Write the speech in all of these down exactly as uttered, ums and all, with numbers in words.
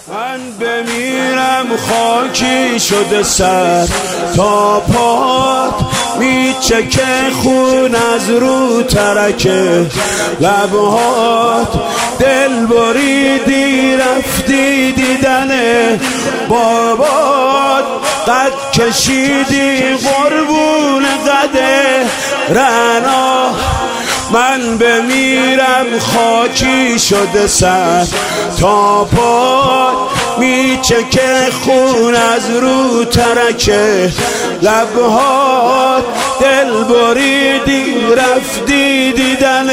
من بمیرم خاکی شده سر تا پات، میچکه خون از رو ترک لبهات. دل بریدی رفتی دیدن بابات، قد کشیدی قربون قده رنا. من بمیرم خاکی شده سر تا پات، میچکه خون از رو ترک لبهات. دل بریدی رفتی دیدن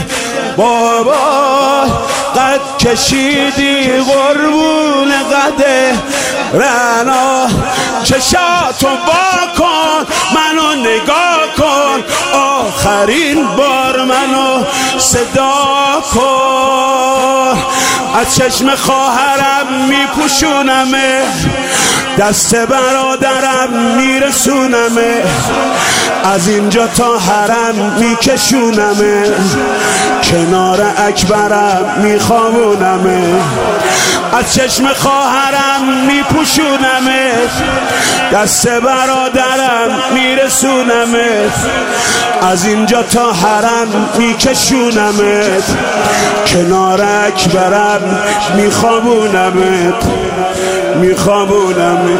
بابا، قد کشیدی قربون قده رنا. چشاتو با کن منو نگاه کن، آخرین بار منو صدا کن. از چشم خواهرم میپوشونمه، دست برادرم میرسونمه، از اینجا تا حرم میکشونمه، کنار اکبرم میخوابونمه. از چشم خواهرم میپوشونمه، دست برادرم میرسونمه، از اینجا تا حرم میکشونمه، کنار اکبرم میخوابونمه میخوابونمه.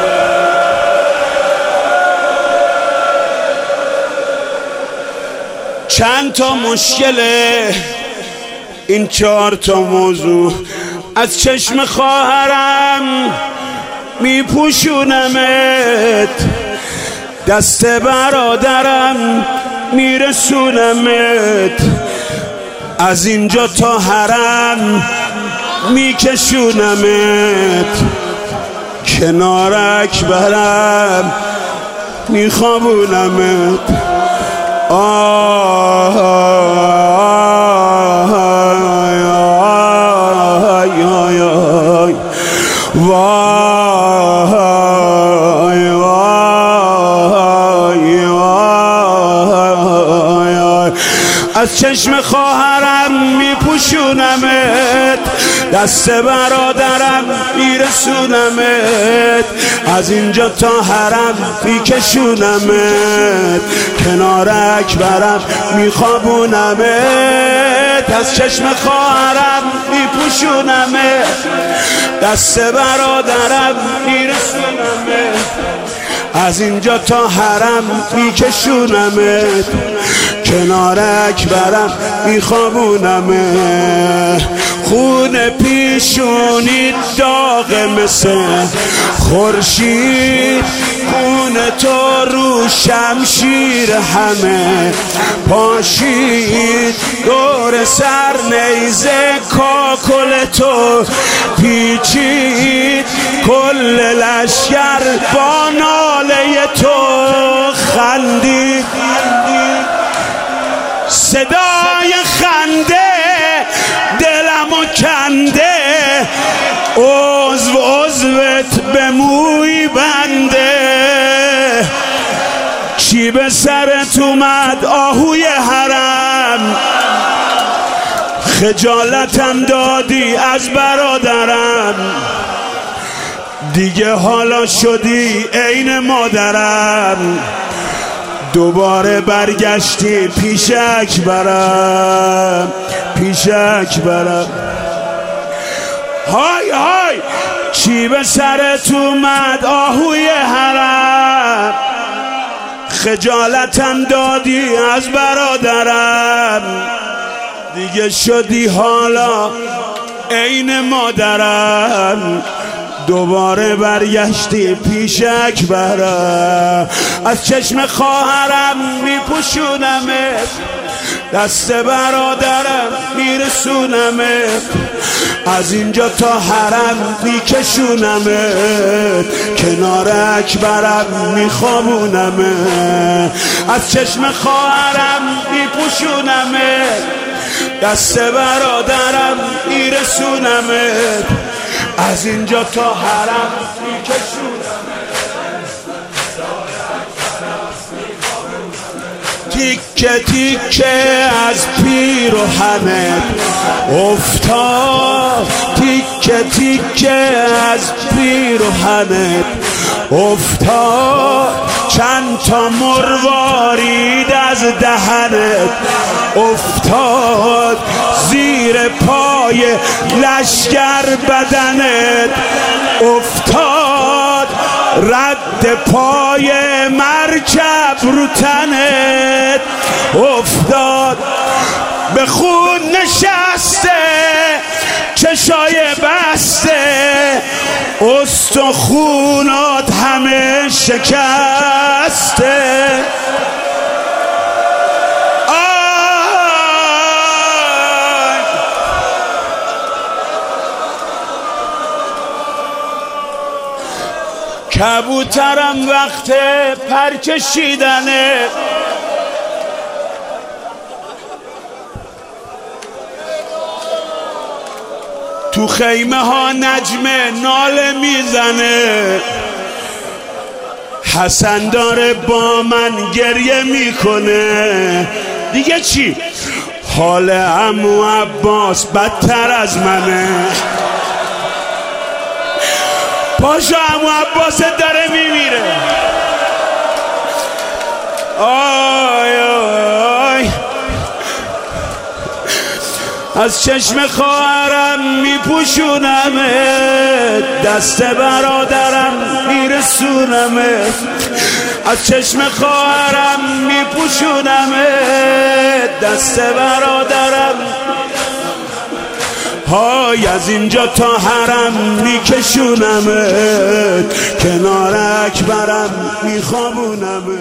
چند تا مشکله این چهار تا موضوع، از چشم خواهرم میپوشونمت، دست برادرم میرسونمت، از اینجا تا حرم میکشونمت، کنار اکبرم میخوابونمت. آه وای وای وای، از چشم خواهرم میپوشونمت، دست برادرم میرسونمت، از اینجا تا حرم میکشونمت، کنار اکبرم میخوابونمت. از چشم خواهرم میپوشونمت، دست برادرم میرسونمت، از اینجا تا حرم میکشونمت، کنار اکبرم میخوابونمت. خون پیشونی داغ مثل خورشید، خون تو رو شمشیر همه پاشید، دور سر نیزه کاکل تو پیچید، کل لشکر با ناله تو خندید. صدای خنده دلمو کنده، عضو عضوت به موی بنده. چی به سرت اومد آهوی حرم، خجالتم دادی از برادرم، دیگه حالا شدی عین مادرم، دوباره برگشتی پیش اکبرم پیش اکبرم. های های چی به سرت اومد آهوی حرم، خجالتم دادی از برادرم، دیگه شدی حالا عین مادرم، دوباره برگشتی پیش اکبرم. از چشم خواهرم میپوشونمت، دست برادرم میرسونمت، از اینجا تا حرم میکشونمت، کنار اکبرم میخوابونمت. از چشم خواهرم میپوشونمت، دست برادرم میرسونمت، از اینجا تا حرم میکشونمت. تیکه تیکه از پیراهنت افتاد، تیکه تیکه تیکه از پیرهنت افتاد، چند تا مروارید از دهنت افتاد، زیر پای لشگر بدنت افتاد، رد پای مرکب رو تنت افتاد، به خون نشسته چشای بسته، استخونات همه شکسته. کبوترم وقت پر کشیدنه، تو خیمه ها نجمه ناله میزنه، حسن داره با من گریه میکنه. دیگه چی؟ حال عمو عباس بدتر از منه. پاشو عمو عباس داره میمیره. آی آی از چشم خواهرم میپوشونمه، دست برادرم میرسونمه، از چشم خواهرم میپوشونمه، دست برادرم های از اینجا تا حرم میکشونمه، کنار اکبرم میخوابونمه.